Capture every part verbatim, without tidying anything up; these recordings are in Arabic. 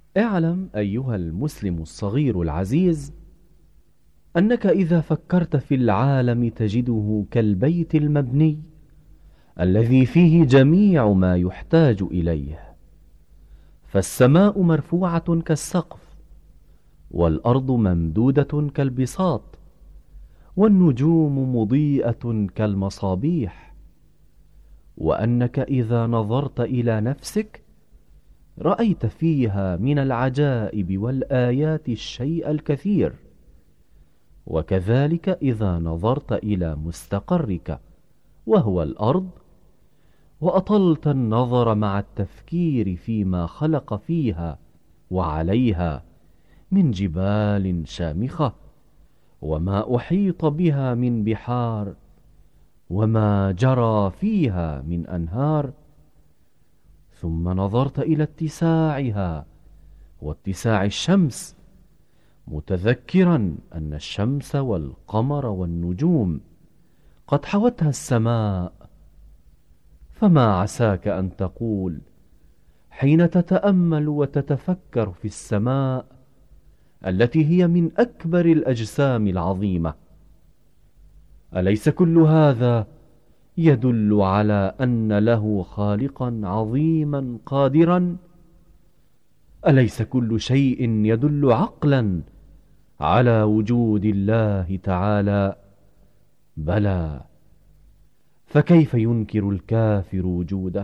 اعلم أيها المسلم الصغير العزيز أنك إذا فكرت في العالم تجده كالبيت المبني الذي فيه جميع ما يحتاج إليه. فالسماء مرفوعة كالسقف، والأرض ممدودة كالبساط، والنجوم مضيئة كالمصابيح، وأنك إذا نظرت إلى نفسك رأيت فيها من العجائب والآيات الشيء الكثير. وكذلك إذا نظرت إلى مستقرك وهو الأرض، وأطلت النظر مع التفكير فيما خلق فيها وعليها من جبال شامخة، وما أحيط بها من بحار، وما جرى فيها من أنهار، ثم نظرت إلى اتساعها واتساع الشمس، متذكرا أن الشمس والقمر والنجوم قد حوتها السماء، فما عساك أن تقول حين تتأمل وتتفكر في السماء التي هي من أكبر الأجسام العظيمة: أليس كل هذا يدل على أن له خالقا عظيما قادرا؟ أليس كل شيء يدل عقلا على وجود الله تعالى؟ بلى، فكيف ينكر الكافر وجوده؟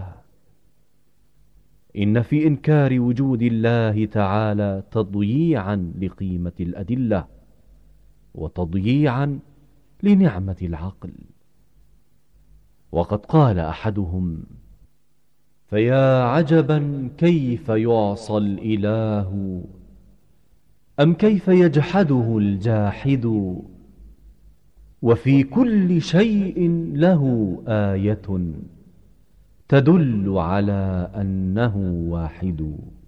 إن في إنكار وجود الله تعالى تضييعا لقيمة الأدلة، وتضييعا لنعمة العقل. وقد قال أحدهم: فيا عجبا كيف يعصى الإله، أم كيف يجحده الجاحد، وفي كل شيء له آية تدل على أنه واحد.